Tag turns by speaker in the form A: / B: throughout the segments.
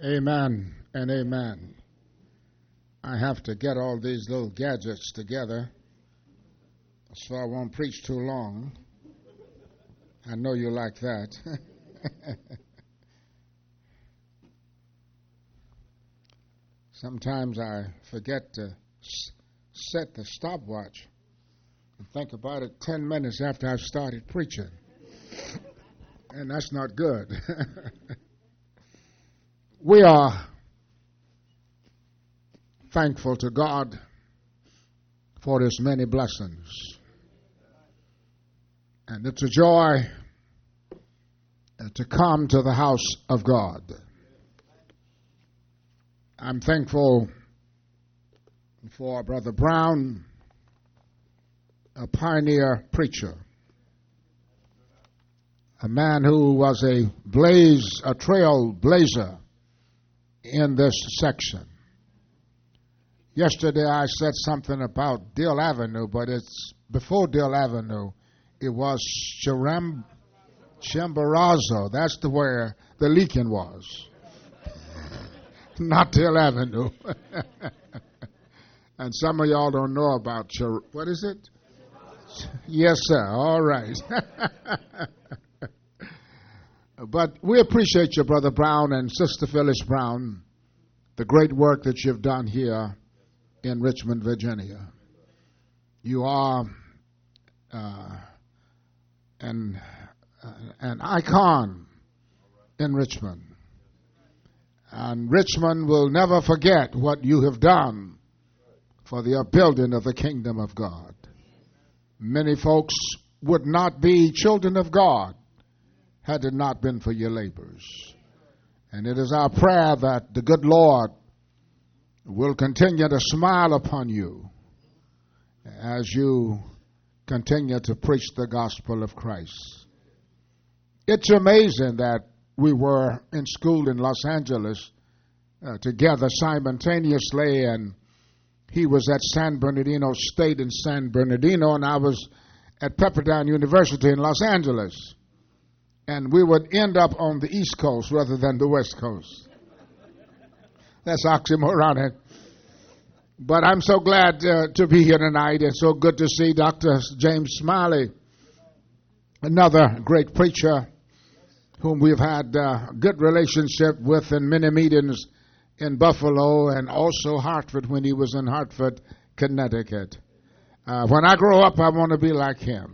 A: Amen and amen. I have to get all these little gadgets together so I won't preach too long. I know you like that. Sometimes I forget to set the stopwatch and think about it 10 minutes after I've started preaching. And that's not good. We are thankful to God for His many blessings. And it's a joy to come to the house of God. I'm thankful for Brother Brown, a pioneer preacher, a man who was a trailblazer in this section. Yesterday I said something about Dill Avenue, but it's before Dill Avenue. It was Chimborazo. That's where the leaking was. Not Dill Avenue. And some of y'all don't know about what is it? Yes, sir. All right. But we appreciate you, Brother Brown and Sister Phyllis Brown, the great work that you've done here in Richmond, Virginia. You are an icon in Richmond. And Richmond will never forget what you have done for the upbuilding of the kingdom of God. Many folks would not be children of God had it not been for your labors. And it is our prayer that the good Lord will continue to smile upon you as you continue to preach the gospel of Christ. It's amazing that we were in school in Los Angeles together simultaneously, and he was at San Bernardino State in San Bernardino, and I was at Pepperdine University in Los Angeles. And we would end up on the East Coast rather than the West Coast. That's oxymoron. But I'm so glad to be here tonight, and so good to see Dr. James Smiley, another great preacher whom we've had a good relationship with in many meetings in Buffalo and also Hartford when he was in Hartford, Connecticut. When I grow up, I want to be like him.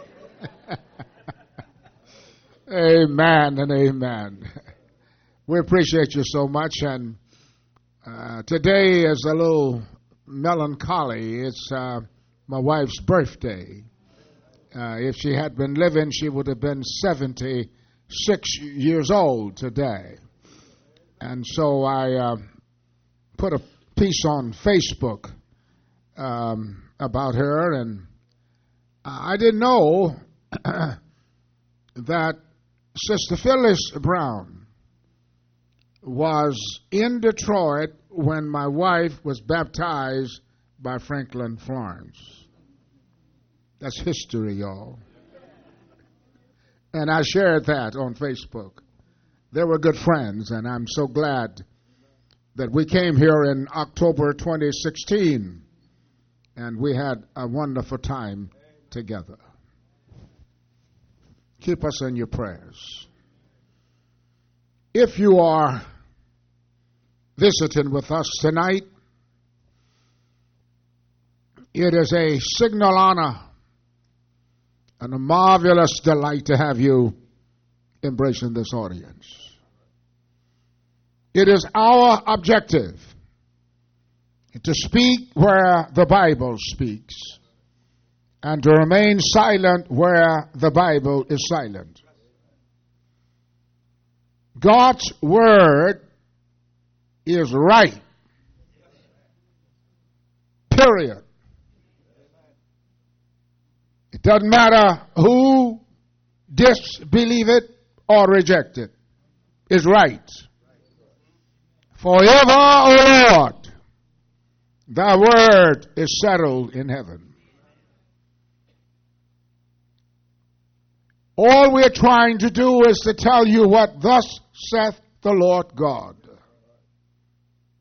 A: Amen and amen. We appreciate you so much, and today is a little melancholy. It's my wife's birthday. If she had been living, she would have been 76 years old today. And so I put a piece on Facebook about her, and I didn't know that Sister Phyllis Brown was in Detroit when my wife was baptized by Franklin Florence. That's history, y'all. And I shared that on Facebook. They were good friends, and I'm so glad that we came here in October 2016, and we had a wonderful time together. Keep us in your prayers. If you are visiting with us tonight, it is a signal honor and a marvelous delight to have you embracing this audience. It is our objective to speak where the Bible speaks and to remain silent where the Bible is silent. God's word is right. Period. It doesn't matter who disbelieve it or reject it. It's right. Forever, O Lord, thy word is settled in heaven. All we're trying to do is to tell you what thus saith the Lord God.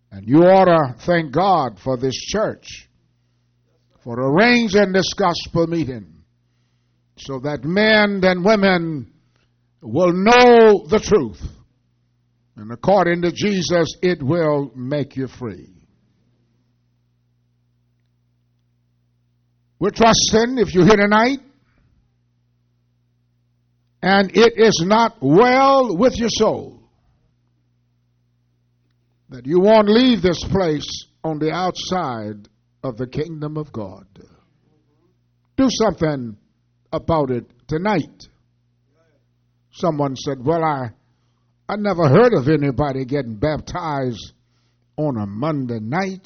A: And you ought to thank God for this church, for arranging this gospel meeting, so that men and women will know the truth. And according to Jesus, it will make you free. We're trusting, if you're here tonight, and it is not well with your soul, that you won't leave this place on the outside of the kingdom of God. Do something about it tonight. Someone said, well, I never heard of anybody getting baptized on a Monday night.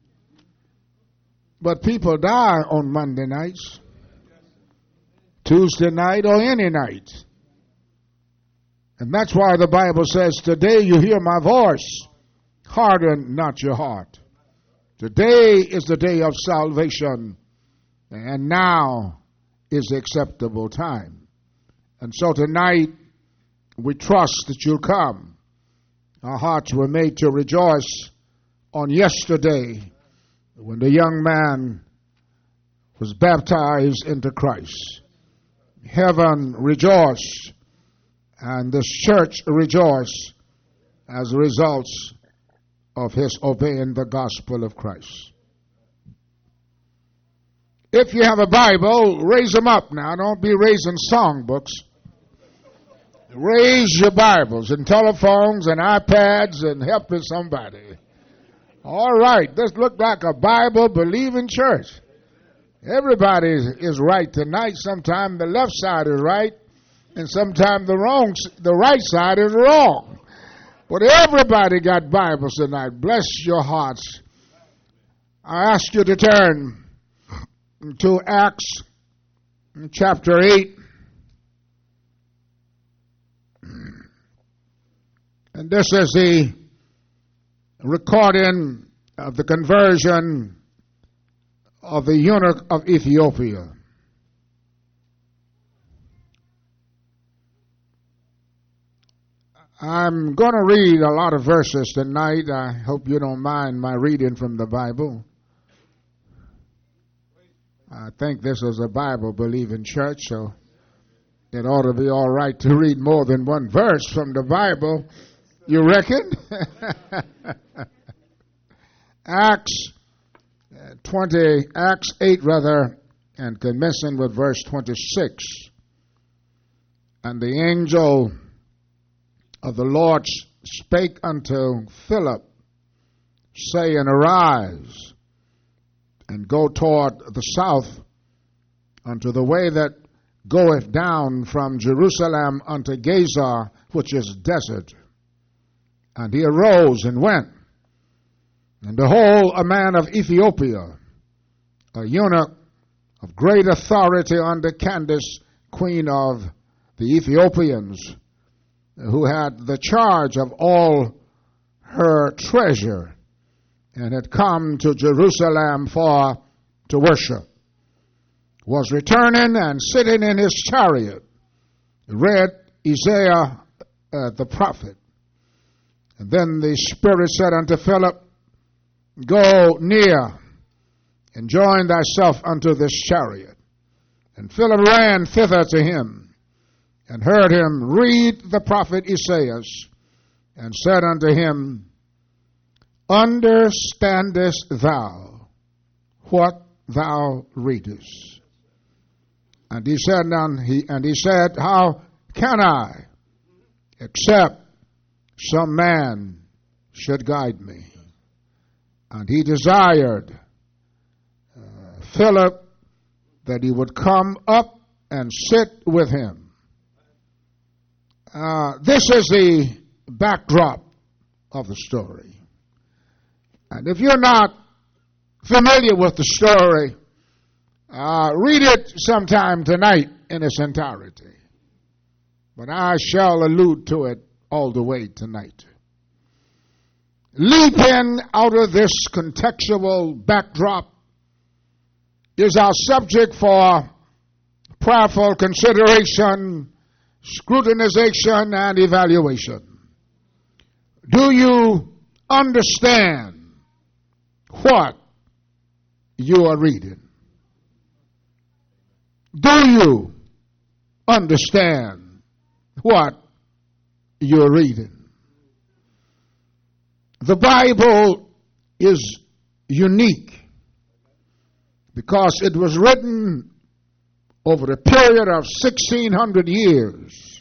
A: But people die on Monday nights, Tuesday night, or any night. And that's why the Bible says, today you hear my voice, harden not your heart. Today is the day of salvation, and now is the acceptable time. And so tonight, we trust that you'll come. Our hearts were made to rejoice on yesterday when the young man was baptized into Christ. Heaven rejoiced, and this church rejoiced as a result of his obeying the gospel of Christ. If you have a Bible, raise them up now. Don't be raising songbooks. Raise your Bibles and telephones and iPads and helping somebody. All right, this looked like a Bible-believing church. Everybody is right tonight. Sometimes the left side is right, and sometimes the right side is wrong. But everybody got Bibles tonight. Bless your hearts. I ask you to turn to Acts chapter 8. And this is the recording of the conversion of the eunuch of Ethiopia. I'm going to read a lot of verses tonight. I hope you don't mind my reading from the Bible. I think this is a Bible-believing church, so it ought to be all right to read more than one verse from the Bible. You reckon? Acts 8 and commencing with verse 26. And the angel of the Lord spake unto Philip, saying, Arise, and go toward the south unto the way that goeth down from Jerusalem unto Gaza, which is desert. And he arose and went. And behold, a man of Ethiopia, a eunuch of great authority under Candace, queen of the Ethiopians, who had the charge of all her treasure, and had come to Jerusalem to worship, was returning and sitting in his chariot, read Isaiah the prophet. And then the Spirit said unto Philip, Go near and join thyself unto this chariot. And Philip ran thither to him, and heard him read the prophet Isaiah, and said unto him, Understandest thou what thou readest? And he said, How can I, except some man should guide me? And he desired Philip that he would come up and sit with him. This is the backdrop of the story. And if you're not familiar with the story, read it sometime tonight in its entirety. But I shall allude to it all the way tonight. Leaping out of this contextual backdrop is our subject for prayerful consideration, scrutinization, and evaluation. Do you understand what you are reading? Do you understand what you're reading? The Bible is unique because it was written over a period of 1,600 years,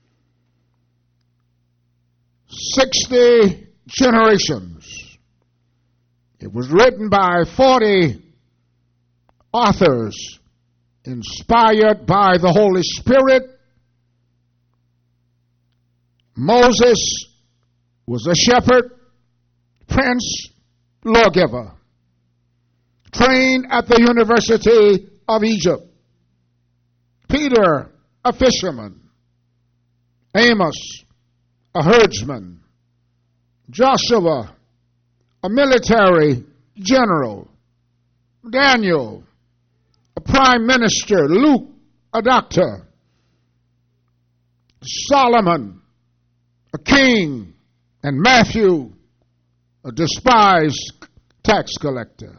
A: 60 generations. It was written by 40 authors inspired by the Holy Spirit. Moses was a shepherd, prince, lawgiver, trained at the University of Egypt. Peter, a fisherman. Amos, a herdsman. Joshua, a military general. Daniel, a prime minister. Luke, a doctor. Solomon, a king. And Matthew, a despised tax collector.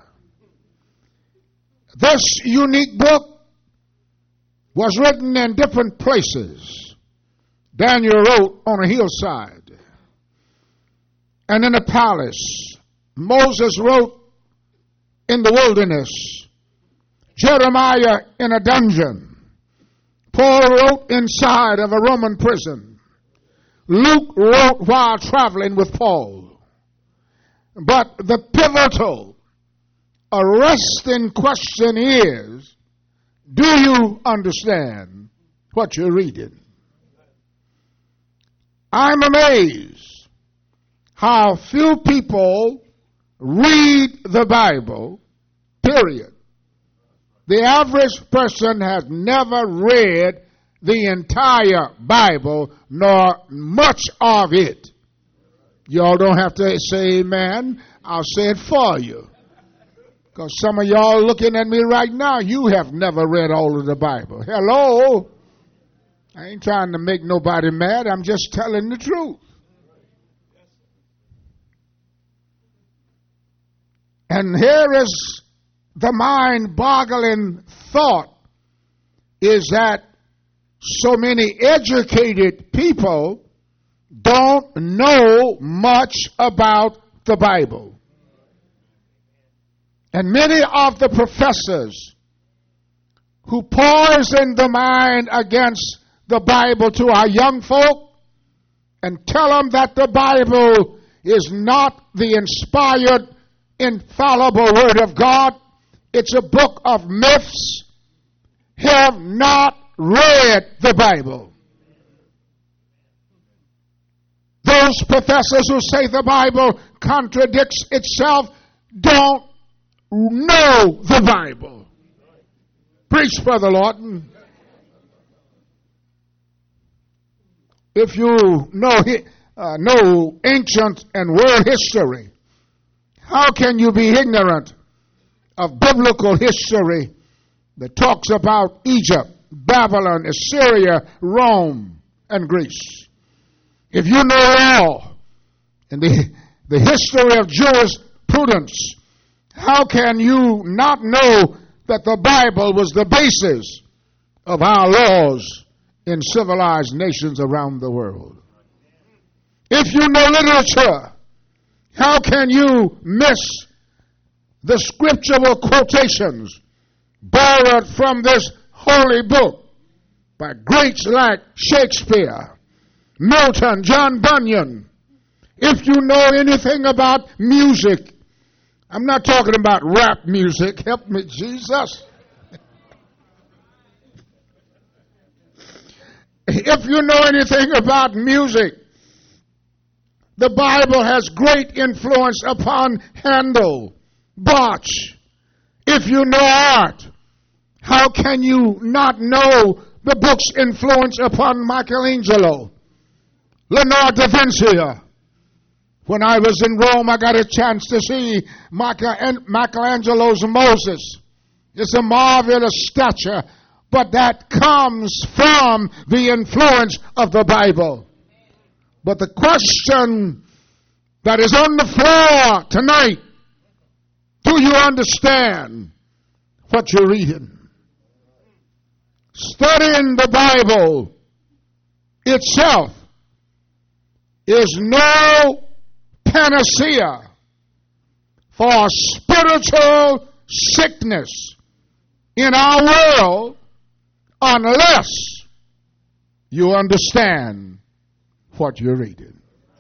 A: This unique book was written in different places. Daniel wrote on a hillside and in a palace. Moses wrote in the wilderness. Jeremiah in a dungeon. Paul wrote inside of a Roman prison. Luke wrote while traveling with Paul. But the pivotal, arresting question is, do you understand what you're reading? I'm amazed how few people read the Bible, period. The average person has never read the entire Bible, nor much of it. Y'all don't have to say amen. I'll say it for you. Because some of y'all looking at me right now, you have never read all of the Bible. Hello? I ain't trying to make nobody mad. I'm just telling the truth. And here is the mind-boggling thought, is that so many educated people don't know much about the Bible. And many of the professors who poison the mind against the Bible to our young folk and tell them that the Bible is not the inspired, infallible Word of God, it's a book of myths, have not read the Bible. Those professors who say the Bible contradicts itself don't know the Bible. Preach, Brother Lawton. If you know ancient and world history, how can you be ignorant of biblical history that talks about Egypt, Babylon, Assyria, Rome, and Greece? If you know law and the history of jurisprudence, how can you not know that the Bible was the basis of our laws in civilized nations around the world? If you know literature, how can you miss the scriptural quotations borrowed from this holy book by greats like Shakespeare, Milton, John Bunyan? If you know anything about music, I'm not talking about rap music, help me Jesus. If you know anything about music, the Bible has great influence upon Handel, Bach. If you know art, how can you not know the book's influence upon Michelangelo, Leonardo da Vinci? When I was in Rome, I got a chance to see Michelangelo's Moses. It's a marvelous statue, but that comes from the influence of the Bible. But the question that is on the floor tonight Do you understand what you're reading? Studying the Bible itself is no panacea for spiritual sickness in our world unless you understand what you're reading.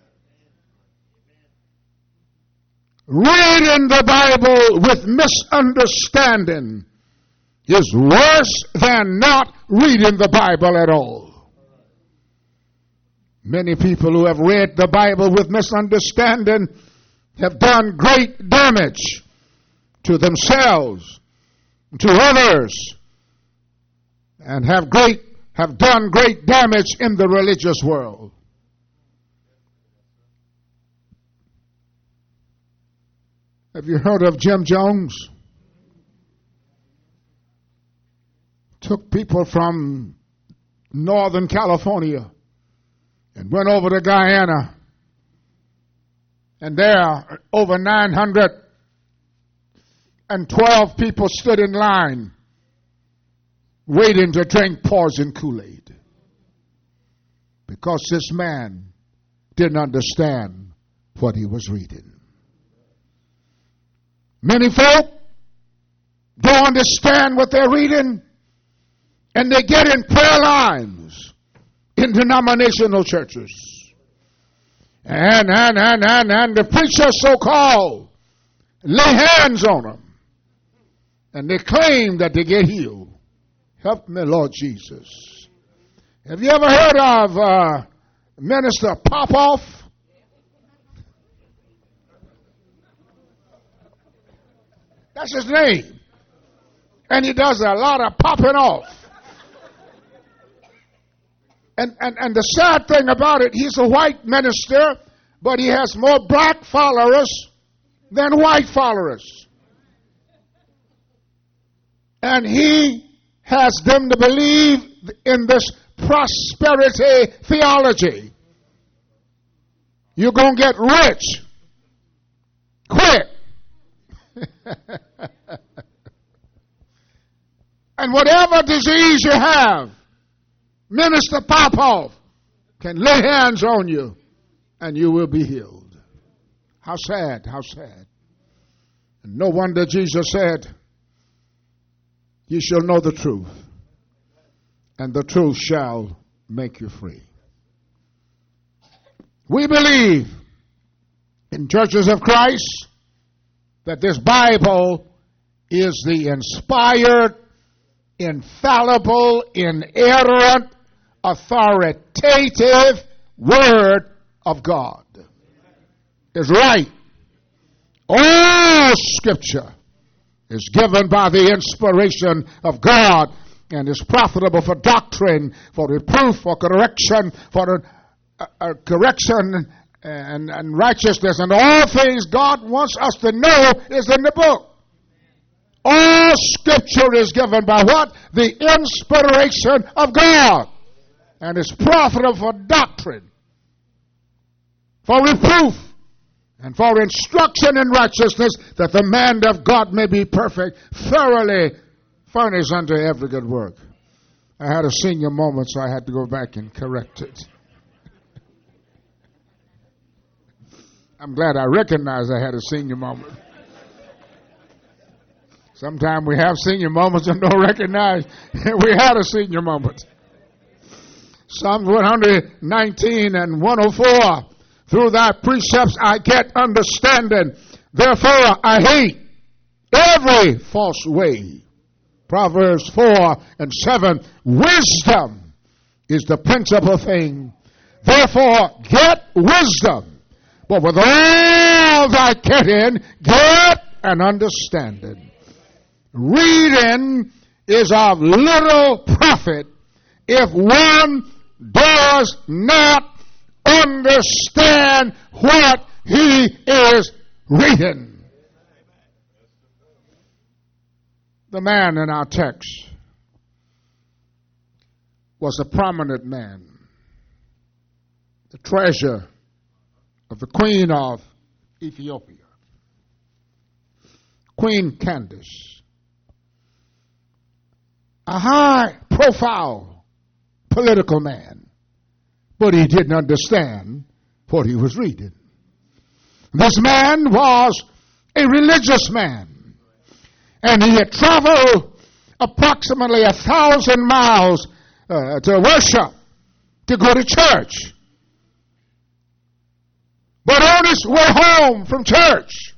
A: Reading the Bible with misunderstanding is worse than not reading the Bible at all. Many people who have read the Bible with misunderstanding have done great damage to themselves, to others, and have done great damage in the religious world. Have you heard of Jim Jones? Took people from Northern California and went over to Guyana. And there, over 912 people stood in line waiting to drink poison Kool-Aid because this man didn't understand what he was reading. Many folk don't understand what they're reading, and they get in prayer lines in denominational churches. And the preacher, so-called, lay hands on them, and they claim that they get healed. Help me, Lord Jesus. Have you ever heard of Minister Popoff? That's his name. And he does a lot of popping off. And the sad thing about it, he's a white minister, but he has more black followers than white followers. And he has them to believe in this prosperity theology. You're going to get rich quick. And whatever disease you have, Minister Popoff can lay hands on you and you will be healed. How sad, how sad. And no wonder Jesus said, "You shall know the truth, and the truth shall make you free." We believe in Churches of Christ that this Bible is the inspired, infallible, inerrant, authoritative Word of God. It's right. All Scripture is given by the inspiration of God and is profitable for doctrine, for reproof, for correction, for correction and righteousness. And all things God wants us to know is in the book. All Scripture is given by what? The inspiration of God. And is profitable for doctrine, for reproof, and for instruction in righteousness, that the man of God may be perfect, thoroughly furnished unto every good work. I had a senior moment, so I had to go back and correct it. I'm glad I recognized I had a senior moment. Sometimes we have senior moments and don't recognize we had a senior moment. Psalms 119 and 104. Through thy precepts I get understanding. Therefore I hate every false way. Proverbs 4 and 7. Wisdom is the principal thing. Therefore get wisdom. But with all thy getting, get an understanding. Reading is of little profit if one does not understand what he is reading. The man in our text was a prominent man, the treasure of the Queen of Ethiopia. Queen Candace, a high-profile political man, but he didn't understand what he was reading. This man was a religious man, and he had traveled approximately 1,000 miles to worship, to go to church. But on his way home from church,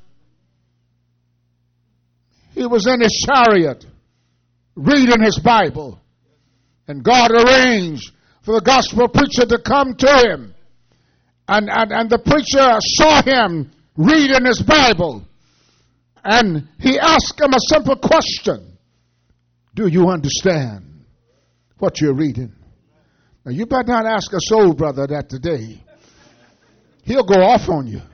A: he was in his chariot reading his Bible, and God arranged for the gospel preacher to come to him. And the preacher saw him reading his Bible, and he asked him a simple question: do you understand what you're reading? Now, you better not ask a soul brother that today. He'll go off on you.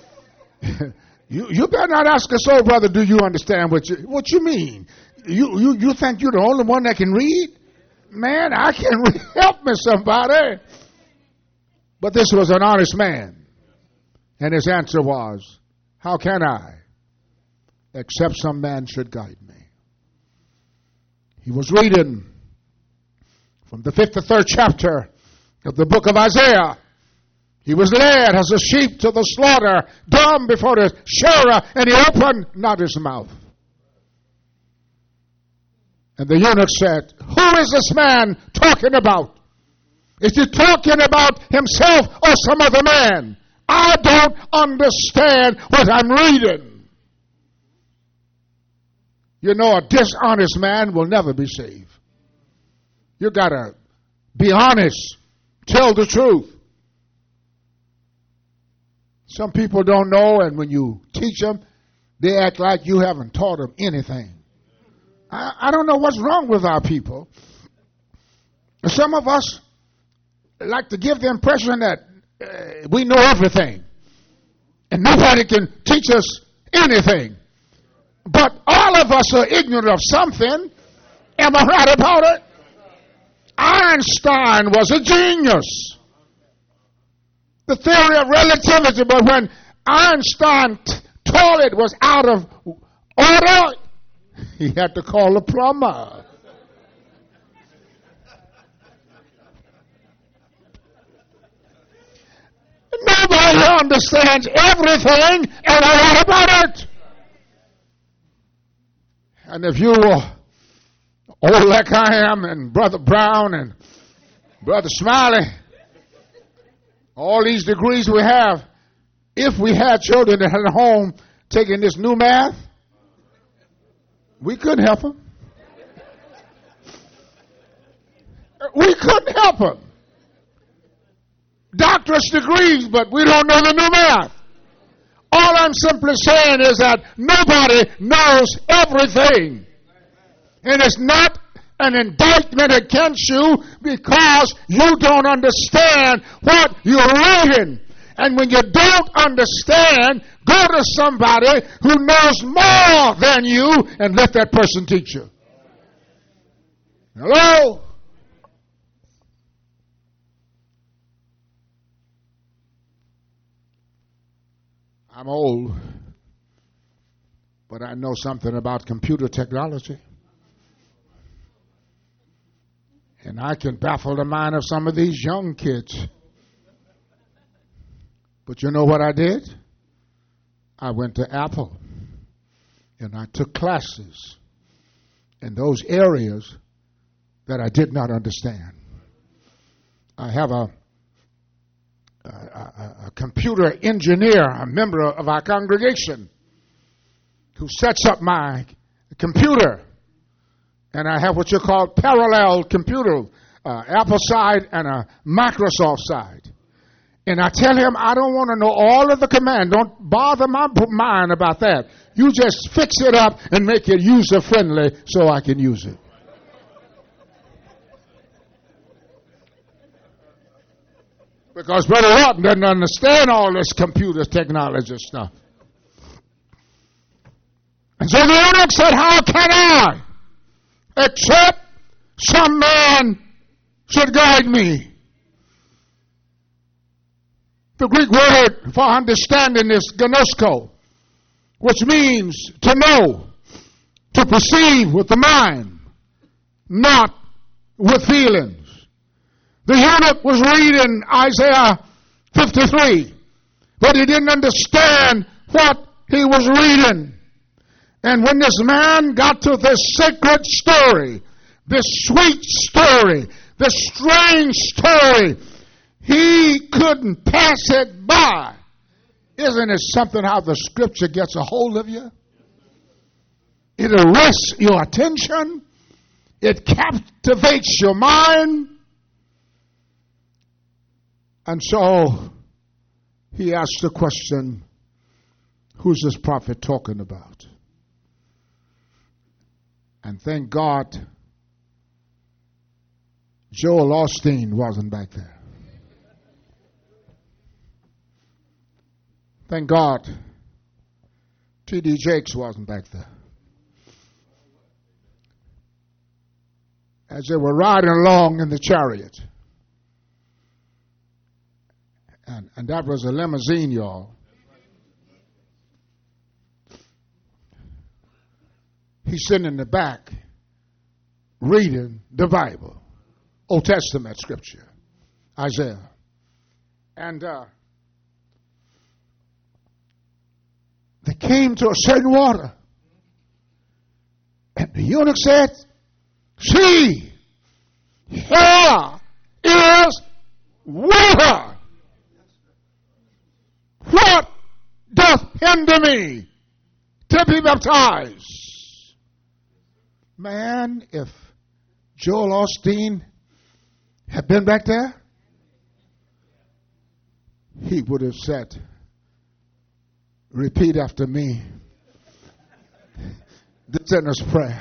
A: You better not ask a soul brother, do you understand what you mean? You think you're the only one that can read? Man, I can read. Help me, somebody. But this was an honest man. And his answer was, how can I, except some man should guide me? He was reading from the 53rd chapter of the book of Isaiah. He was led as a sheep to the slaughter, dumb before the shearer, and he opened not his mouth. And the eunuch said, who is this man talking about? Is he talking about himself or some other man? I don't understand what I'm reading. You know, a dishonest man will never be saved. You got to be honest. Tell the truth. Some people don't know, and when you teach them, they act like you haven't taught them anything. I don't know what's wrong with our people. Some of us like to give the impression that we know everything, and nobody can teach us anything. But all of us are ignorant of something. Am I right about it? Einstein was a genius. The theory of relativity, but when Einstein toilet was out of order, he had to call a plumber. Nobody understands everything, and what about it? And if you were old like I am, and Brother Brown and Brother Smiley, all these degrees we have, if we had children at home taking this new math, we couldn't help them. We couldn't help them. Doctorate degrees, but we don't know the new math. All I'm simply saying is that nobody knows everything. And it's not an indictment against you because you don't understand what you're reading. And when you don't understand, go to somebody who knows more than you and let that person teach you. Hello? I'm old, but I know something about computer technology. And I can baffle the mind of some of these young kids. But you know what I did? I went to Apple and I took classes in those areas that I did not understand. I have a computer engineer, a member of our congregation, who sets up my computer. And I have what you call parallel computer, Apple side and a Microsoft side. And I tell him I don't want to know all of the command. Don't bother my mind about that. You just fix it up and make it user-friendly so I can use it. Because Brother Lawton doesn't understand all this computer technology stuff. And so the eunuch said, how can I, except some man should guide me? The Greek word for understanding is gnosko. which means to know, to perceive with the mind, not with feelings. The eunuch was reading Isaiah 53, but he didn't understand what he was reading. And when this man got to this sacred story, this sweet story, this strange story, he couldn't pass it by. Isn't it something how the scripture gets a hold of you? It arrests your attention. It captivates your mind. And so he asked the question, who's this prophet talking about? And thank God Joel Osteen wasn't back there. Thank God T.D. Jakes wasn't back there. As they were riding along in the chariot, and that was a limousine, y'all. He's sitting in the back reading the Bible, Old Testament scripture, Isaiah. And they came to a certain water. And the eunuch said, see, here is water. What doth hinder me to be baptized? Man, if Joel Osteen had been back there, he would have said, repeat after me the sinner's prayer.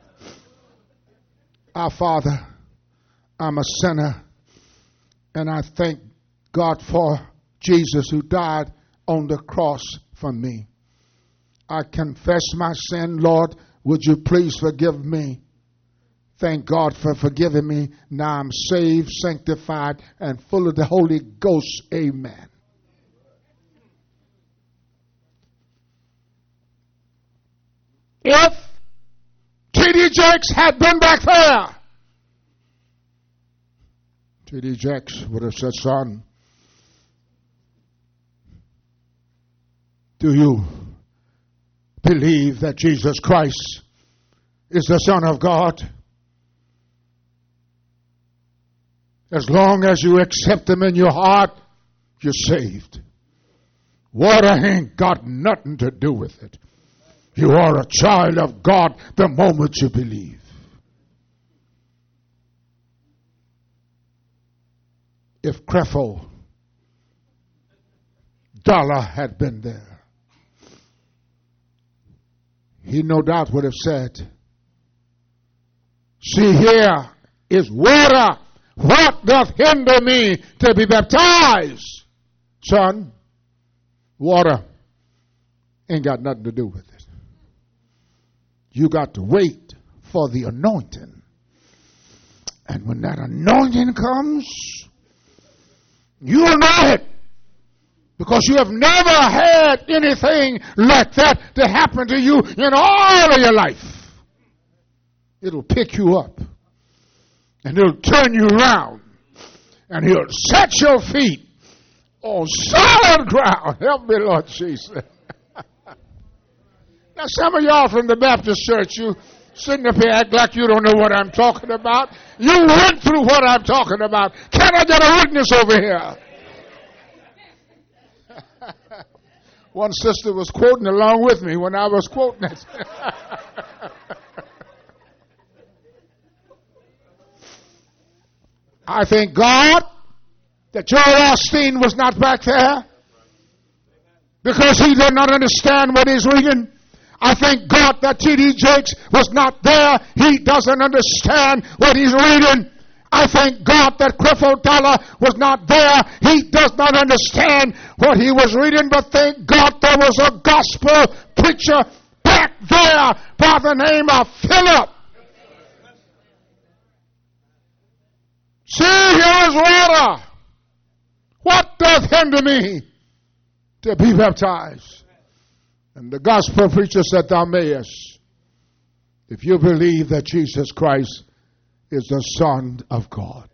A: Our Father, I'm a sinner, and I thank God for Jesus who died on the cross for me. I confess my sin, Lord. Would you please forgive me? Thank God for forgiving me. Now I'm saved, sanctified, and full of the Holy Ghost. Amen. If T.D. Jakes had been back there, T.D. Jakes would have said, son, do you believe that Jesus Christ is the Son of God? As long as you accept Him in your heart, you're saved. Water ain't got nothing to do with it. You are a child of God the moment you believe. If Creflo Dollar had been there, he no doubt would have said, see, here is water. What doth hinder me to be baptized? Son, water ain't got nothing to do with it. You got to wait for the anointing. And when that anointing comes, you'll know it. Because you have never had anything like that to happen to you in all of your life. It'll pick you up. And it'll turn you around. And He'll set your feet on solid ground. Help me, Lord Jesus. Now, some of y'all from the Baptist church, you sitting up here act like you don't know what I'm talking about. You went through what I'm talking about. Can I get a witness over here? One sister was quoting along with me when I was quoting it. I thank God that Joel Osteen was not back there because he did not understand what he's reading. I thank God that T.D. Jakes was not there. He doesn't understand what he's reading. I thank God that Creflo Dollar was not there. He does not understand what he was reading, but thank God there was a gospel preacher back there by the name of Philip. See, here is water. What doth hinder me to be baptized? And the gospel preacher said, thou mayest, if you believe that Jesus Christ is the Son of God.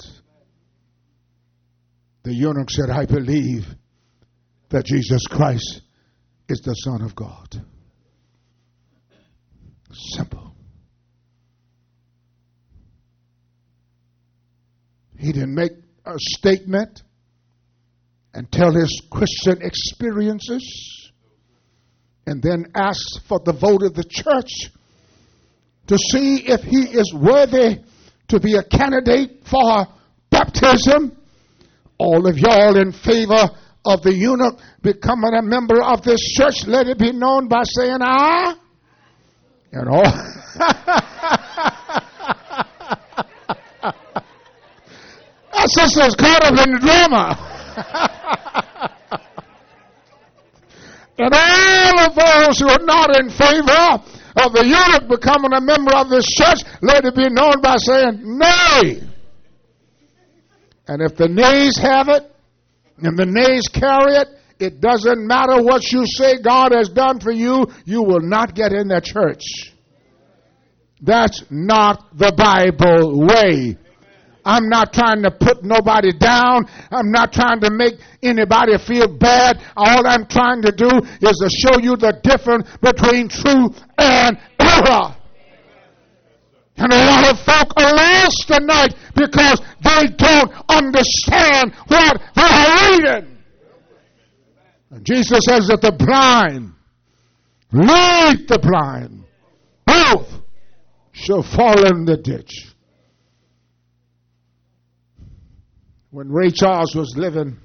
A: The eunuch said, I believe that Jesus Christ is the Son of God. Simple. He didn't make a statement and tell his Christian experiences and then ask for the vote of the church to see if he is worthy to be a candidate for baptism. All of y'all in favor of the eunuch becoming a member of this church, let it be known by saying aye. And all that sister's caught up in the drama. And all of those who are not in favor of the eunuch becoming a member of this church, let it be known by saying nay. And if the nays have it, and the nays carry it, it doesn't matter what you say God has done for you, you will not get in that church. That's not the Bible way. I'm not trying to put nobody down. I'm not trying to make anybody feel bad. All I'm trying to do is to show you the difference between truth and error. And a lot of folk are lost tonight because they don't understand what they are reading. And Jesus says that the blind lead the blind. Both shall fall in the ditch. When Ray Charles was living,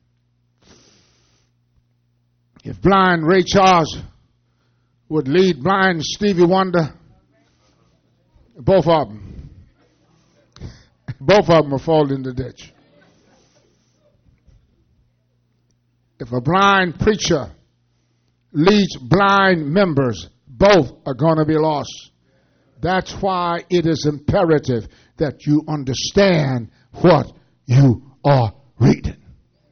A: if blind Ray Charles would lead blind Stevie Wonder, both of them will fall in the ditch. If a blind preacher leads blind members, both are going to be lost. That's why it is imperative that you understand what you are reading.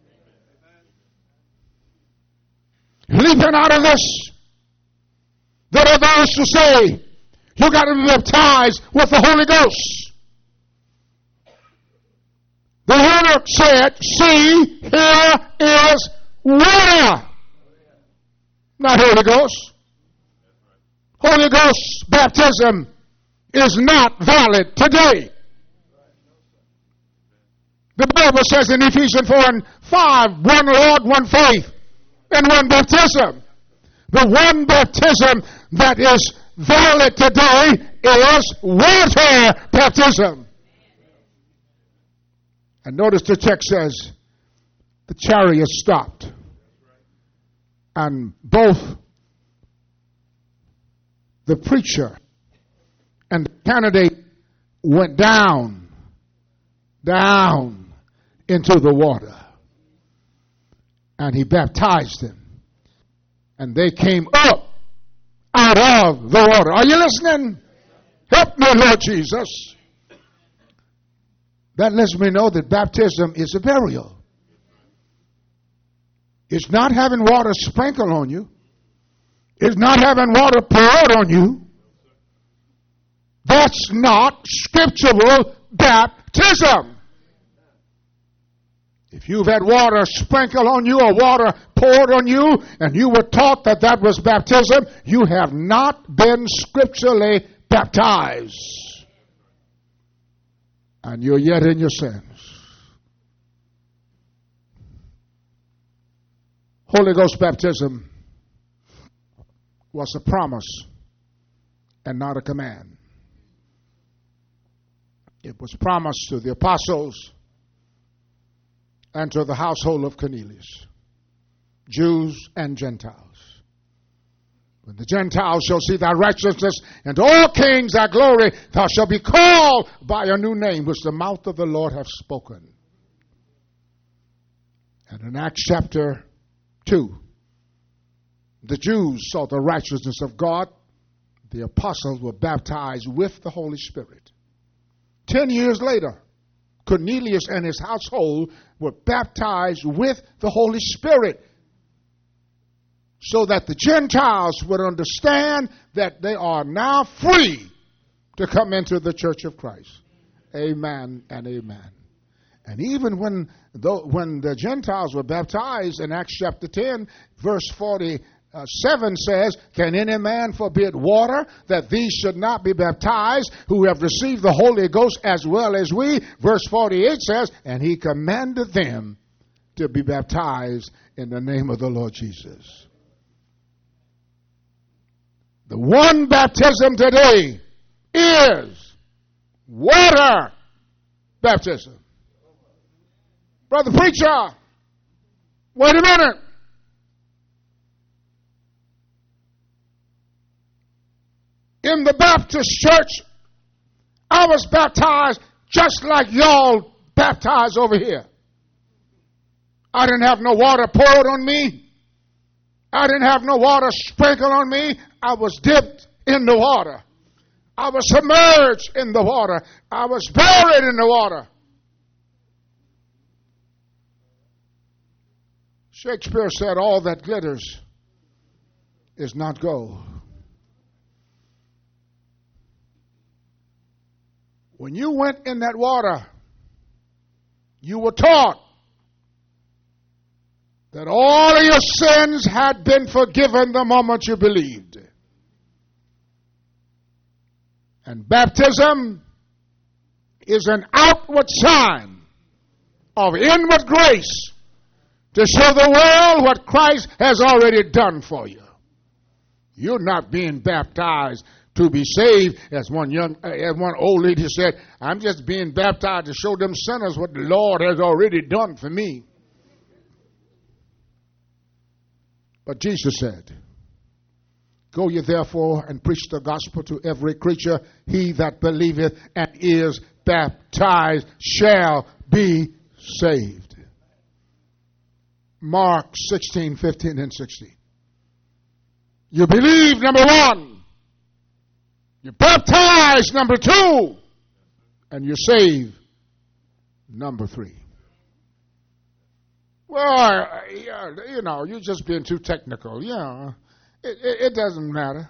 A: Leaping out of this, there are those who say, you got to be baptized with the Holy Ghost. The eunuch said, see, here is water. Not Holy Ghost. Holy Ghost baptism is not valid today. The Bible says in Ephesians 4 and 5, one Lord, one faith, and one baptism. The one baptism that is valid today is water baptism. And notice the text says the chariot stopped. And both the preacher and the candidate went down into the water. And he baptized them. And they came up out of the water. Are you listening? Help me, Lord Jesus. That lets me know that baptism is a burial. It's not having water sprinkled on you. It's not having water poured on you. That's not scriptural baptism. If you've had water sprinkled on you or water poured on you and you were taught that that was baptism, you have not been scripturally baptized. And you're yet in your sins. Holy Ghost baptism was a promise and not a command. It was promised to the apostles and to the household of Cornelius, Jews and Gentiles. When the Gentiles shall see thy righteousness, and all kings thy glory, thou shalt be called by a new name, which the mouth of the Lord hath spoken. And in Acts chapter 2, the Jews saw the righteousness of God. The apostles were baptized with the Holy Spirit. 10 years later, Cornelius and his household were baptized with the Holy Spirit. so that the Gentiles would understand that they are now free to come into the church of Christ. Amen and amen. And even when the Gentiles were baptized in Acts chapter 10, verse 47 says, can any man forbid water that these should not be baptized who have received the Holy Ghost as well as we? Verse 48 says, and he commanded them to be baptized in the name of the Lord Jesus. The one baptism today is water baptism. Brother preacher, wait a minute. In the Baptist church, I was baptized just like y'all baptized over here. I didn't have no water poured on me. I didn't have no water sprinkled on me. I was dipped in the water. I was submerged in the water. I was buried in the water. Shakespeare said, all that glitters is not gold. When you went in that water, you were taught that all of your sins had been forgiven the moment you believed. And baptism is an outward sign of inward grace to show the world what Christ has already done for you. You're not being baptized to be saved, as one old lady said, I'm just being baptized to show them sinners what the Lord has already done for me. But Jesus said, go ye therefore and preach the gospel to every creature. He that believeth and is baptized shall be saved. Mark 16, 15, and 16. You believe, number one. You're baptized, number two. And you're saved, number three. Well, you know, you're just being too technical. Yeah, it doesn't matter.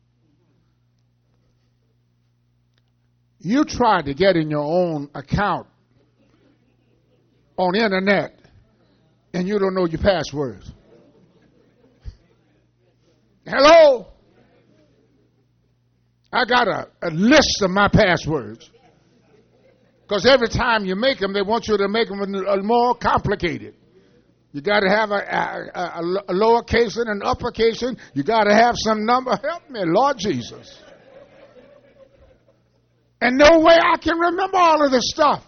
A: You try to get in your own account on the internet and you don't know your passwords. Hello? I got a list of my passwords. Because every time you make them, they want you to make them a little more complicated. You got to have a lowercase and an uppercase. You got to have some number. Help me, Lord Jesus. And no way I can remember all of this stuff.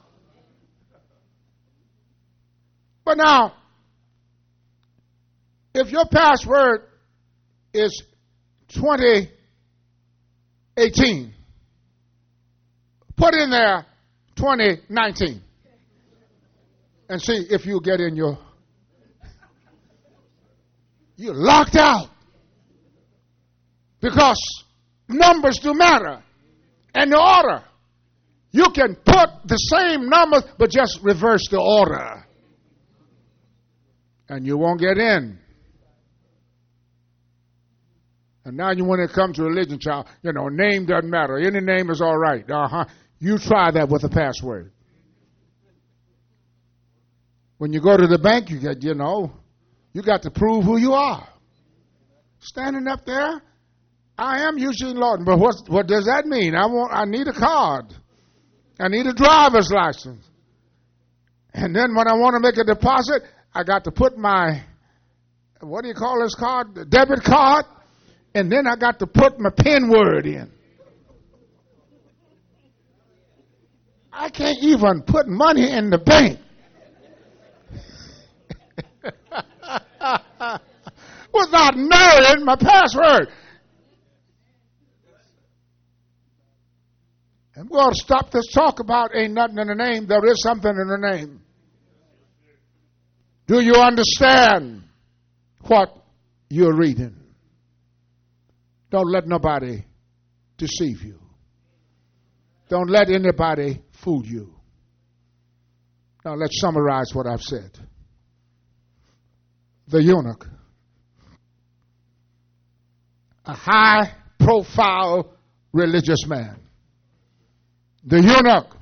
A: But now, if your password is 2018, put in there 2019 and see if you get in your... You're locked out because numbers do matter and the order. You can put the same numbers but just reverse the order and you won't get in. And now you want to come to religion, child, you know, name doesn't matter. Any name is all right. You try that with a password. When you go to the bank, you get, you got to prove who you are. Standing up there, I am Eugene Lawton, but what does that mean? I need a card. I need a driver's license. And then when I want to make a deposit, I got to put my, what do you call this card? The debit card. And then I got to put my PIN word in. I can't even put money in the bank without knowing my password. And we're going to stop this talk about ain't nothing in the name. There is something in the name. Do you understand what you're reading? Don't let nobody deceive you. Don't let anybody fool you. Now let's summarize what I've said. The eunuch a high-profile religious man. The eunuch,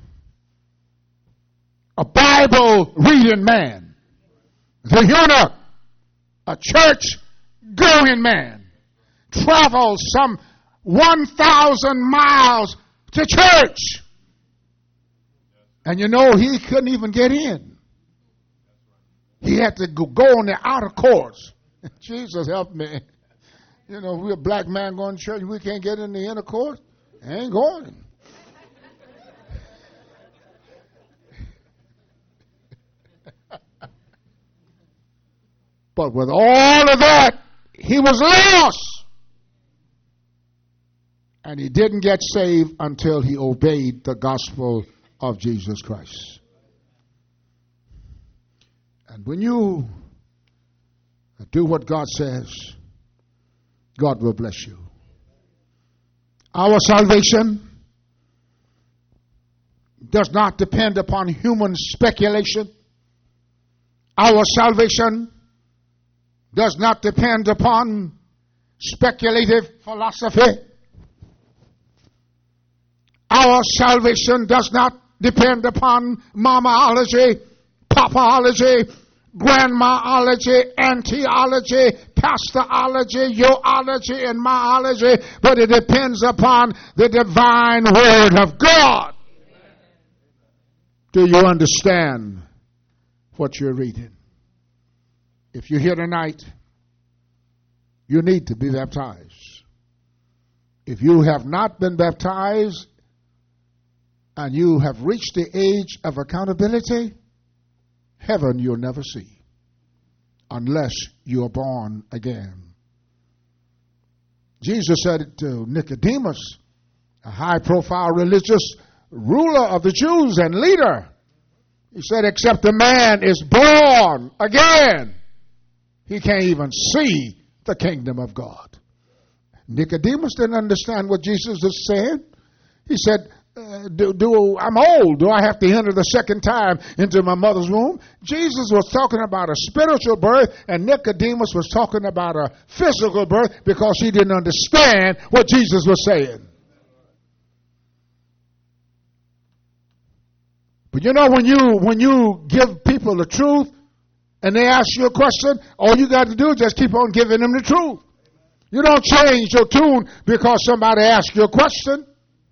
A: a Bible-reading man. The eunuch, a church-going man, traveled some 1,000 miles to church. And you know, he couldn't even get in. He had to go on the outer courts. Jesus help me. You know, we're a black man going to church, we can't get in the inner court. I ain't going. But with all of that, he was lost. And he didn't get saved until he obeyed the gospel of Jesus Christ. And when you do what God says, God will bless you. Our salvation does not depend upon human speculation. Our salvation does not depend upon speculative philosophy. Our salvation does not depend upon mamaology, papaology, grandmaology, antiology, pastorology, yoology, and myology, but it depends upon the divine word of God. Do you understand what you're reading? If you're here tonight, you need to be baptized. If you have not been baptized and you have reached the age of accountability, heaven you'll never see unless you are born again. Jesus said it to Nicodemus, a high-profile religious ruler of the Jews and leader. He said, except a man is born again, he can't even see the kingdom of God. Nicodemus didn't understand what Jesus was saying. He said, I'm old. Do I have to enter the second time into my mother's womb? Jesus was talking about a spiritual birth, and Nicodemus was talking about a physical birth because he didn't understand what Jesus was saying. But you know, when you give people the truth and they ask you a question, all you got to do is just keep on giving them the truth. You don't change your tune because somebody asks you a question.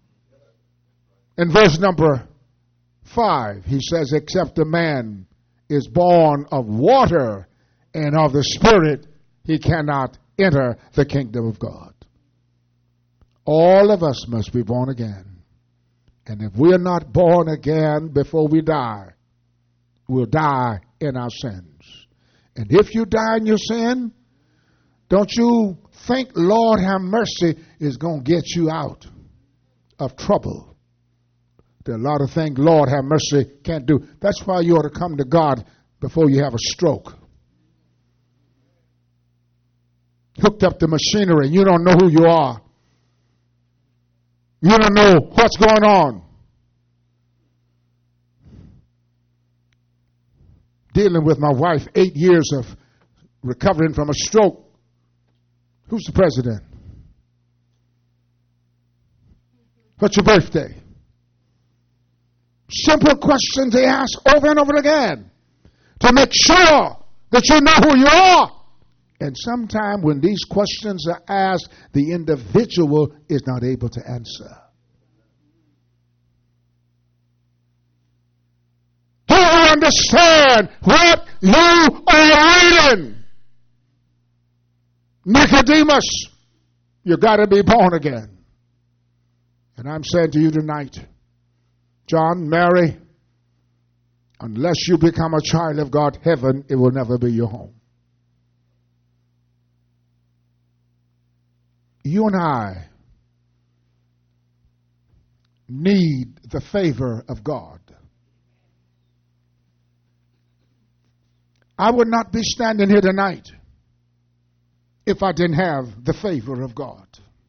A: In verse number 5, he says, except a man is born of water and of the Spirit, he cannot enter the kingdom of God. All of us must be born again. And if we're not born again before we die, we'll die in our sins. And if you die in your sin, don't you think Lord have mercy is going to get you out of trouble. There are a lot of things Lord have mercy can't do. That's why you ought to come to God before you have a stroke. Hooked up to machinery and you don't know who you are. You don't know what's going on. Dealing with my wife, 8 years of recovering from a stroke. Who's the president? What's your birthday? Simple questions they ask over and over again to make sure that you know who you are. And sometimes when these questions are asked, the individual is not able to answer. Do you understand what you are reading? Nicodemus, you got to be born again. And I'm saying to you tonight, John, Mary, unless you become a child of God, heaven, it will never be your home. You and I need the favor of God. I would not be standing here tonight if I didn't have the favor of God.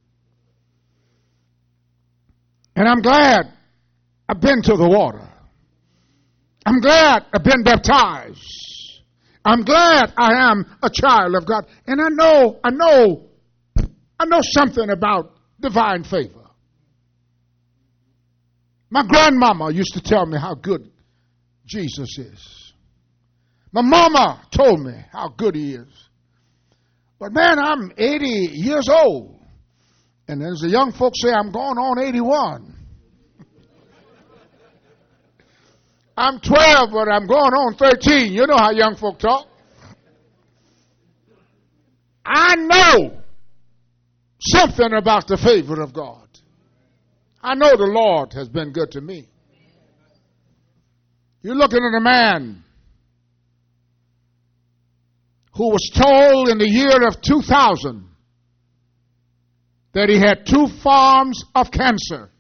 A: And I'm glad I've been to the water. I'm glad I've been baptized. I'm glad I am a child of God. And I know I know something about divine favor. My grandmama used to tell me how good Jesus is. My mama told me how good he is. But man, I'm 80 years old. And as the young folks say, I'm going on 81. I'm 12, but I'm going on 13. You know how young folk talk. I know something about the favor of God. I know the Lord has been good to me. You're looking at a man who was told in the year of 2000 that he had 2 forms of cancer.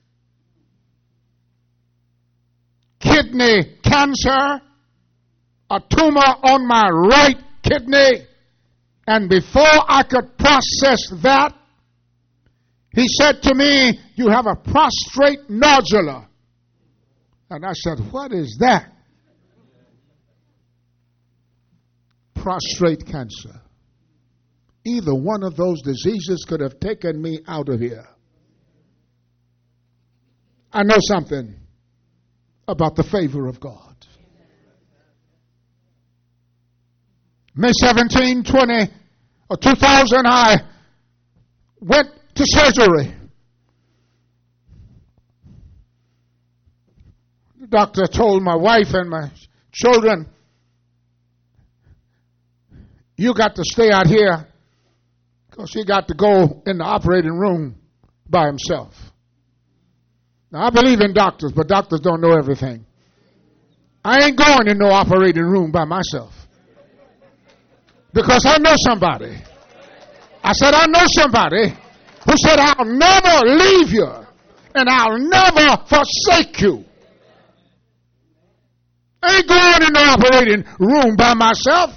A: Kidney cancer, a tumor on my right kidney, and before I could process that, he said to me, you have a prostrate nodular. And I said, what is that? Prostrate cancer. Either one of those diseases could have taken me out of here. I know something about the favor of God. May 17, 2000, I went to surgery. The doctor told my wife and my children, you got to stay out here because he got to go in the operating room by himself. Now, I believe in doctors, but doctors don't know everything. I ain't going in no operating room by myself because I know somebody. I said, I know somebody who said, I'll never leave you and I'll never forsake you. I ain't going in the operating room by myself.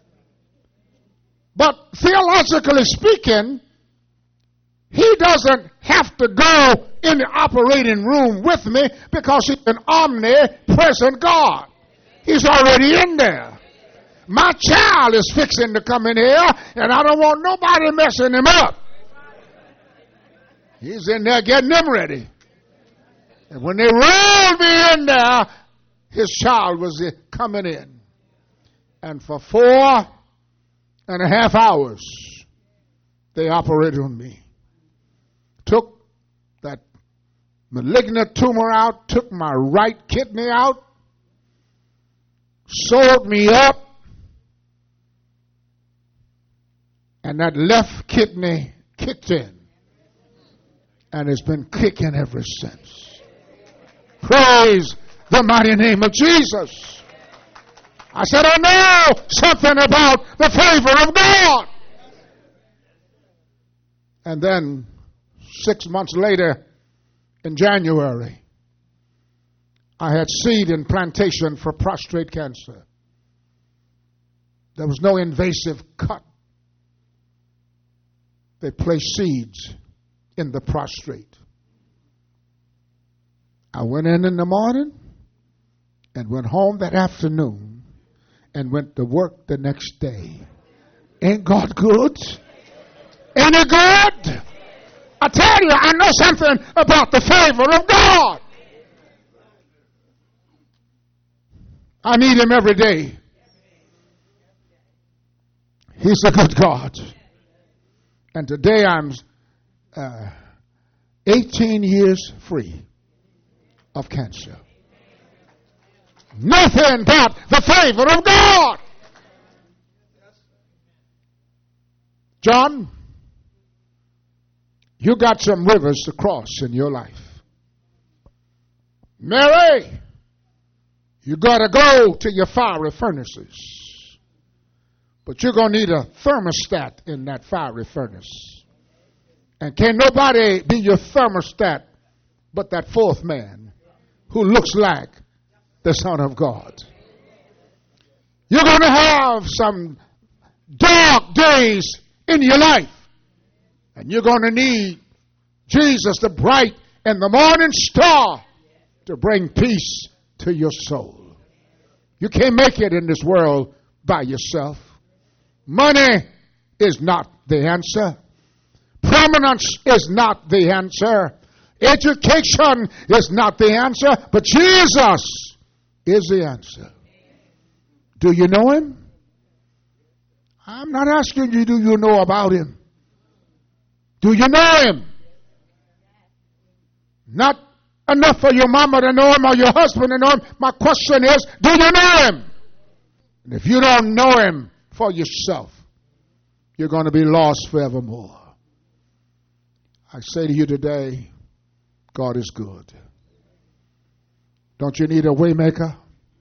A: But theologically speaking, he doesn't have to go in the operating room with me because he's an omnipresent God. He's already in there. My child is fixing to come in here, and I don't want nobody messing him up. He's in there getting them ready. And when they rolled me in there, his child was coming in. And for 4.5 hours, they operated on me. Took that malignant tumor out, took my right kidney out, sewed me up, and that left kidney kicked in. And it's been kicking ever since. Praise the mighty name of Jesus. I said, I know something about the favor of God. And then 6 months later, in January, I had seed implantation for prostate cancer. There was no invasive cut. They placed seeds in the prostate. I went in the morning and went home that afternoon and went to work the next day. Ain't God good? Ain't it good? I tell you, I know something about the favor of God. I need him every day. He's a good God. And today I'm 18 years free of cancer. Nothing but the favor of God. John, you got some rivers to cross in your life. Mary, you got to go to your fiery furnaces. But you're going to need a thermostat in that fiery furnace. And can't nobody be your thermostat but that fourth man who looks like the Son of God. You're going to have some dark days in your life. And you're going to need Jesus, the bright and the morning star, to bring peace to your soul. You can't make it in this world by yourself. Money is not the answer. Dominance is not the answer. Education is not the answer, but Jesus is the answer. Do you know him? I'm not asking you, do you know about him? Do you know him? Not enough for your mama to know him or your husband to know him. My question is, do you know him? And if you don't know him for yourself, you're going to be lost forevermore. I say to you today, God is good. Don't you need a way maker?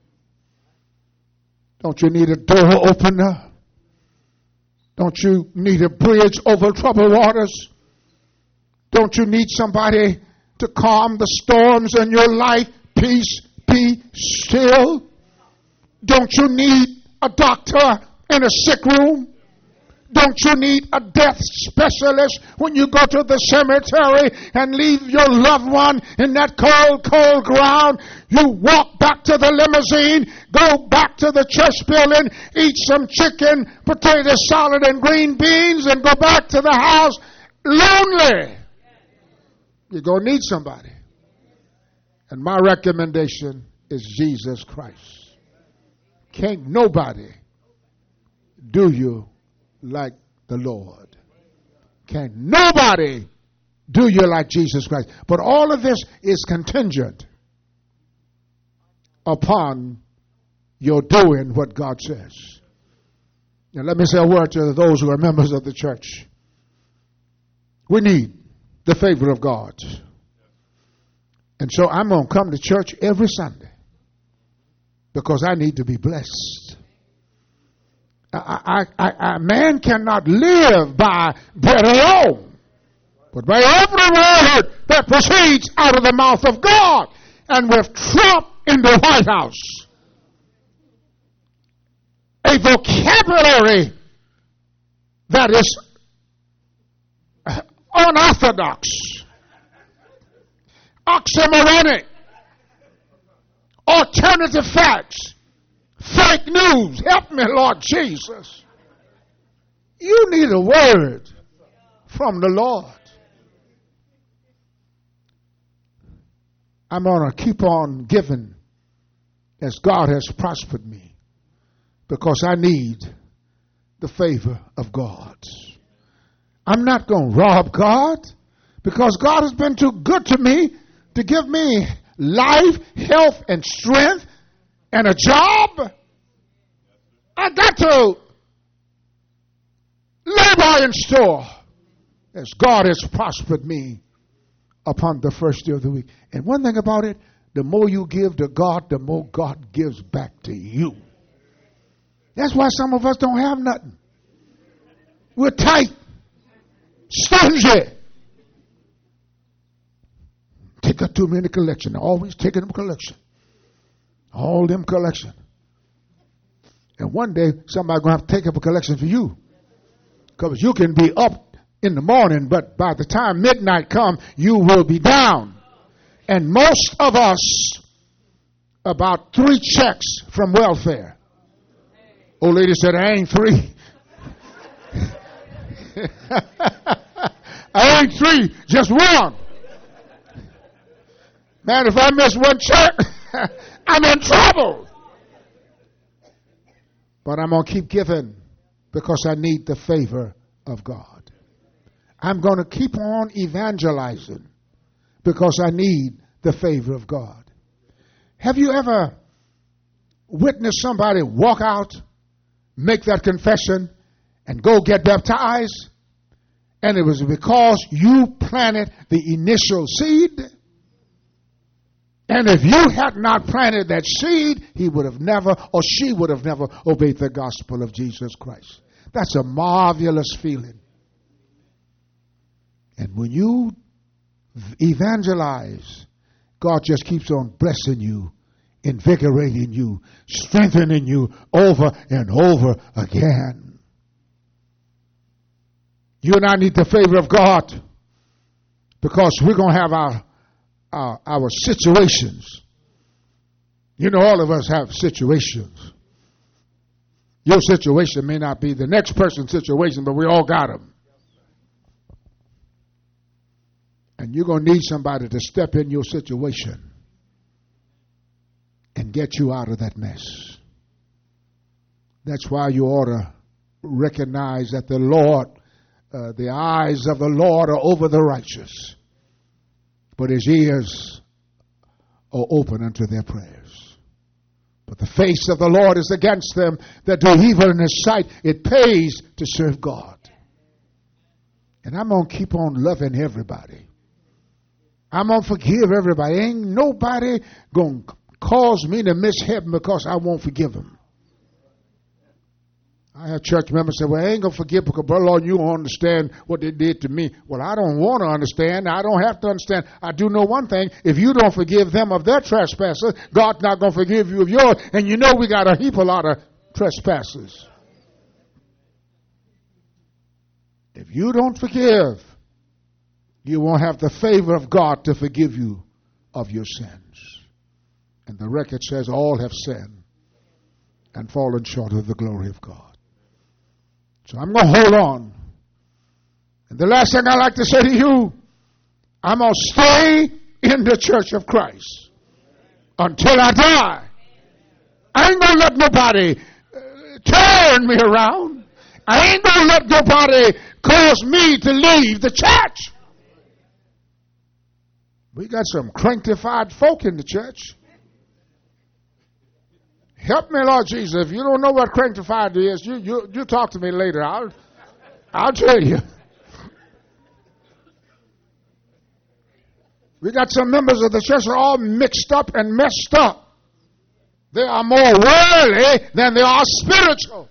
A: Don't you need a door opener? Don't you need a bridge over troubled waters? Don't you need somebody to calm the storms in your life? Peace, be still. Don't you need a doctor in a sick room? Don't you need a death specialist when you go to the cemetery and leave your loved one in that cold, cold ground? You walk back to the limousine, go back to the church building, eat some chicken, potato salad, and green beans, and go back to the house lonely. You're going to need somebody. And my recommendation is Jesus Christ. Can't nobody do you like the Lord. Can't nobody do you like Jesus Christ. But all of this is contingent upon your doing what God says. Now let me say a word to those who are members of the church. We need the favor of God. And so I'm going to come to church every Sunday because I need to be blessed. A man cannot live by bread alone, but by every word that proceeds out of the mouth of God. And with Trump in the White House, a vocabulary that is unorthodox, oxymoronic, alternative facts, fake news. Help me, Lord Jesus. You need a word from the Lord. I'm going to keep on giving as God has prospered me because I need the favor of God. I'm not going to rob God because God has been too good to me to give me life, health, and strength and a job. I got to lay by in store as God has prospered me upon the first day of the week. And one thing about it, the more you give to God, the more God gives back to you. That's why some of us don't have nothing. We're tight, stingy. Take up too many collection. Always taking them collection. All them collection. And one day, somebody's going to have to take up a collection for you. Because you can be up in the morning, but by the time midnight comes, you will be down. And most of us, about 3 checks from welfare. Old lady said, I ain't 3. I ain't 3, just 1. Man, if I miss 1 check, I'm in trouble. But I'm going to keep giving because I need the favor of God. I'm going to keep on evangelizing because I need the favor of God. Have you ever witnessed somebody walk out, make that confession, and go get baptized? And it was because you planted the initial seed. And if you had not planted that seed, he would have never, or she would have never obeyed the gospel of Jesus Christ. That's a marvelous feeling. And when you evangelize, God just keeps on blessing you, invigorating you, strengthening you over and over again. You and I need the favor of God because we're going to have our situations. You know, all of us have situations. Your situation may not be the next person's situation, but we all got them. And you're going to need somebody to step in your situation and get you out of that mess. That's why you ought to recognize that the Lord, the eyes of the Lord are over the righteous, but his ears are open unto their prayers. But the face of the Lord is against them that do evil in his sight. It pays to serve God. And I'm going to keep on loving everybody. I'm going to forgive everybody. Ain't nobody going to cause me to miss heaven because I won't forgive them. I have church members say, well, I ain't going to forgive because, Brother Lord, you don't understand what they did to me. Well, I don't want to understand. I don't have to understand. I do know one thing. If you don't forgive them of their trespasses, God's not going to forgive you of yours. And you know we got a heap a lot of trespasses. If you don't forgive, you won't have the favor of God to forgive you of your sins. And the record says all have sinned and fallen short of the glory of God. So I'm going to hold on. And the last thing I like to say to you, I'm going to stay in the church of Christ until I die. I ain't going to let nobody turn me around. I ain't going to let nobody cause me to leave the church. We got some cranktified folk in the church. Help me, Lord Jesus. If you don't know what cranktified is, you talk to me later. I'll tell you. We got some members of the church that are all mixed up and messed up. They are more worldly than they are spiritual.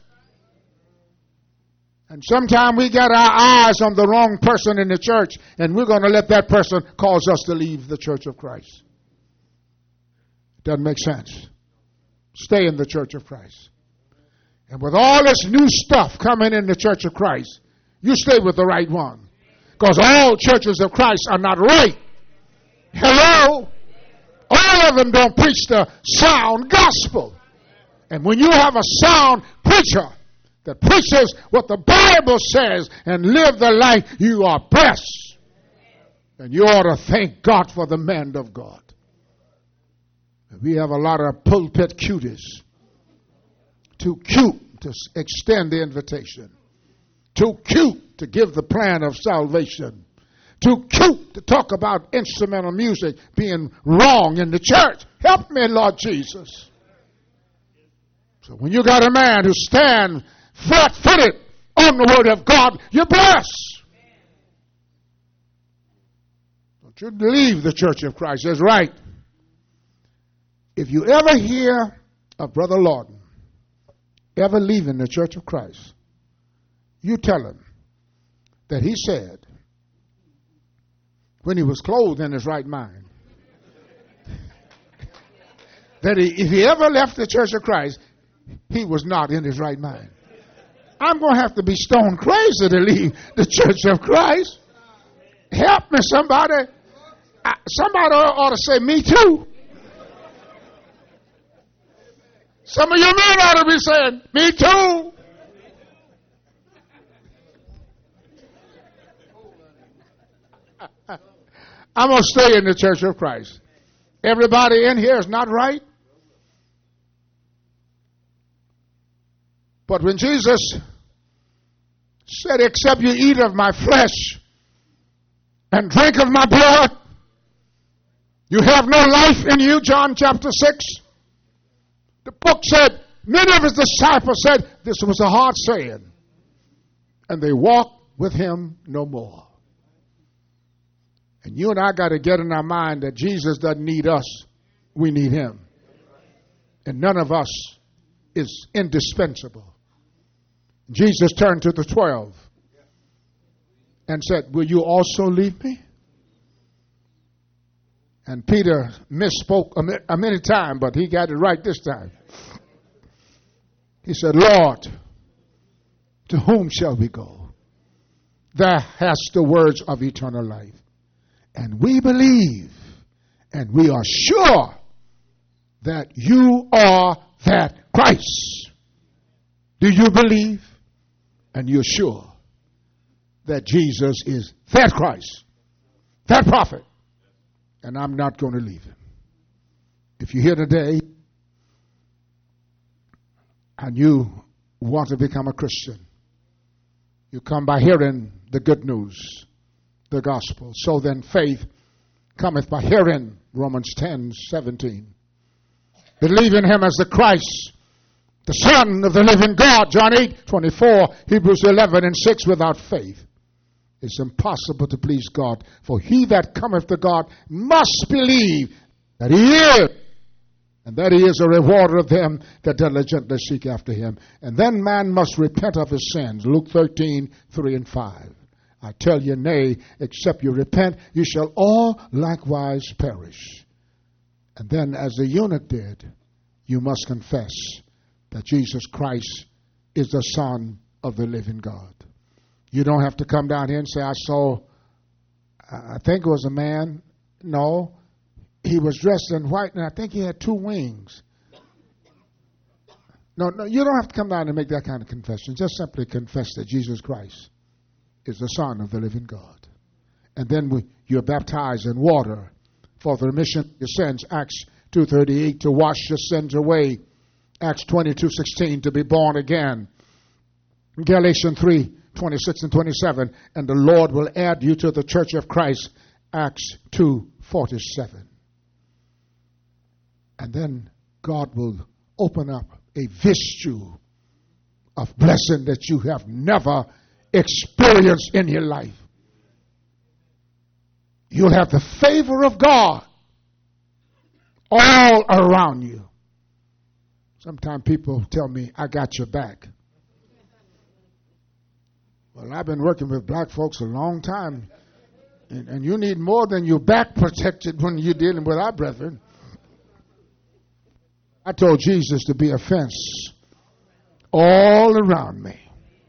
A: And sometimes we got our eyes on the wrong person in the church, and we're going to let that person cause us to leave the church of Christ. Doesn't make sense. Stay in the church of Christ. And with all this new stuff coming in the church of Christ, you stay with the right one. Because all churches of Christ are not right. Hello? All of them don't preach the sound gospel. And when you have a sound preacher that preaches what the Bible says and live the life, you are blessed. And you ought to thank God for the man of God. We have a lot of pulpit cuties. Too cute to extend the invitation. Too cute to give the plan of salvation. Too cute to talk about instrumental music being wrong in the church. Help me, Lord Jesus. So when you got a man who stands flat-footed on the word of God, you're blessed. Don't you leave the church of Christ. That's right. If you ever hear of Brother Lawton ever leaving the church of Christ, you tell him that he said, when he was clothed in his right mind, that if he ever left the church of Christ, he was not in his right mind. I'm going to have to be stone crazy to leave the church of Christ. Help me, somebody. Somebody ought to say, me too. Some of you men ought to be saying, me too. I'm going to stay in the church of Christ. Everybody in here is not right. But when Jesus said, except you eat of my flesh and drink of my blood, you have no life in you, John chapter 6. The book said, many of his disciples said, this was a hard saying. And they walked with him no more. And you and I got to get in our mind that Jesus doesn't need us. We need him. And none of us is indispensable. Jesus turned to the 12 and said, will you also leave me? And Peter misspoke a many times, but he got it right this time. He said, Lord, to whom shall we go? Thou hast the words of eternal life. And we believe and we are sure that you are that Christ. Do you believe and you're sure that Jesus is that Christ, That prophet. And I'm not going to leave him. If you're here today and you want to become a Christian, you come by hearing the good news, the gospel. So then faith cometh by hearing, Romans 10:17. Believe in him as the Christ, the Son of the living God, John 8:24, Hebrews 11:6. Without faith it's impossible to please God. For he that cometh to God must believe that he is, and that he is a rewarder of them that diligently seek after him. And then man must repent of his sins. Luke 13:3-5. I tell you, nay, except you repent, you shall all likewise perish. And then, as the eunuch did, you must confess that Jesus Christ is the Son of the living God. You don't have to come down here and say, I think it was a man. No, he was dressed in white, and I think he had 2 wings. No, you don't have to come down and make that kind of confession. Just simply confess that Jesus Christ is the Son of the living God. And then you're baptized in water for the remission of your sins, Acts 2:38, to wash your sins away, Acts 22:16, to be born again, Galatians 3:26-27, and the Lord will add you to the church of Christ, Acts 2:47. And then God will open up a vista of blessing that you have never experienced in your life. You'll have the favor of God all around you. Sometimes people tell me, I got your back. Well, I've been working with black folks a long time, and you need more than your back protected when you're dealing with our brethren. I told Jesus to be a fence all around me.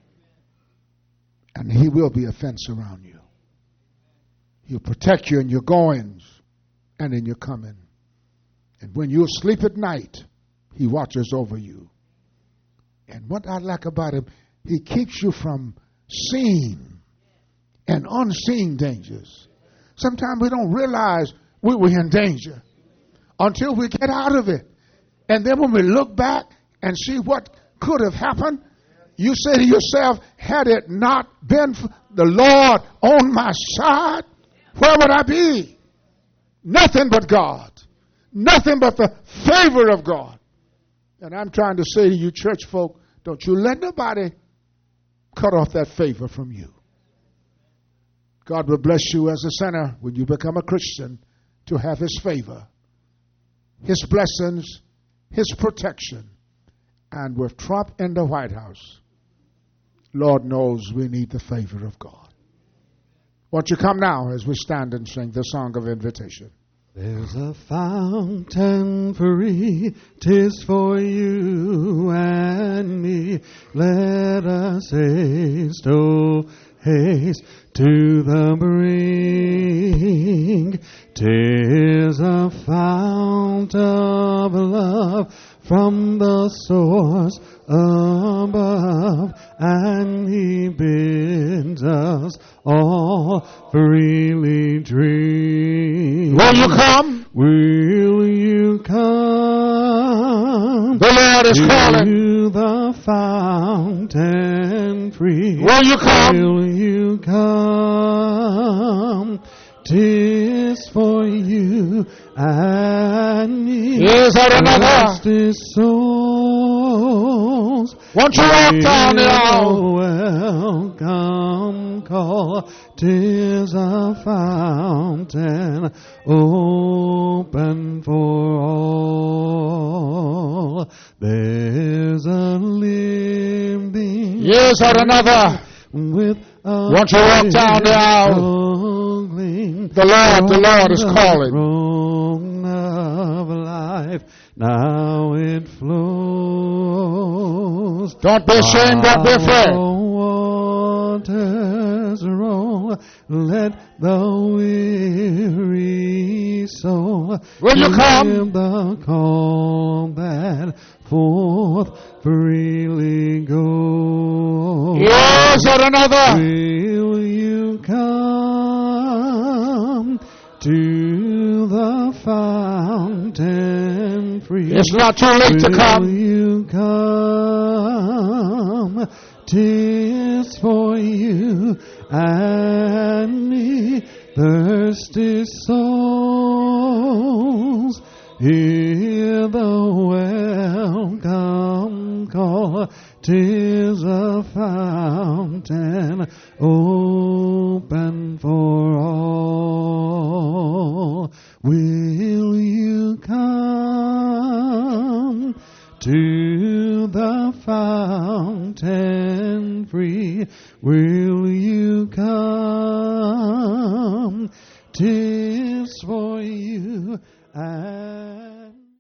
A: And he will be a fence around you. He'll protect you in your goings and in your coming. And when you sleep at night, he watches over you. And what I like about him, he keeps you from seen and unseen dangers. Sometimes we don't realize we're in danger until we get out of it. And then when we look back and see what could have happened, you say to yourself, had it not been for the Lord on my side, where would I be? Nothing but God. Nothing but the favor of God. And I'm trying to say to you, church folk, don't you let nobody cut off that favor from you. God will bless you as a sinner when you become a Christian to have his favor, his blessings, his protection. And with Trump in the White House, Lord knows we need the favor of God. Won't you come now as we stand and sing the song of invitation?
B: There's a fountain free, 'tis for you and me. Let us haste, oh, haste to the brink. 'Tis a fount of love from the source above, and he bids us all freely drink.
A: Will you come?
B: Will you come?
A: The Lord is calling.
B: To the fountain free.
A: Will you come?
B: Will you come? 'Tis for you and me.
A: Is there another?
B: Lost souls.
A: Won't you walk down the aisle?
B: Welcome call. 'Tis a fountain open for all. There's a living.
A: Is there another?
B: With
A: won't you walk down the aisle? The Lord is calling.
B: Of life, now it flows.
A: Don't be ashamed, don't be afraid.
B: Waters roll, let the weary soul.
A: Will you come?
B: Hear the call that forth freely goes.
A: Is there another?
B: Will you come?
A: It's not too late to
B: Will
A: come.
B: you come? 'Tis for you and me, thirsty souls. Hear the welcome call. 'Tis a fountain open for all. Will you come to the fountain free? Will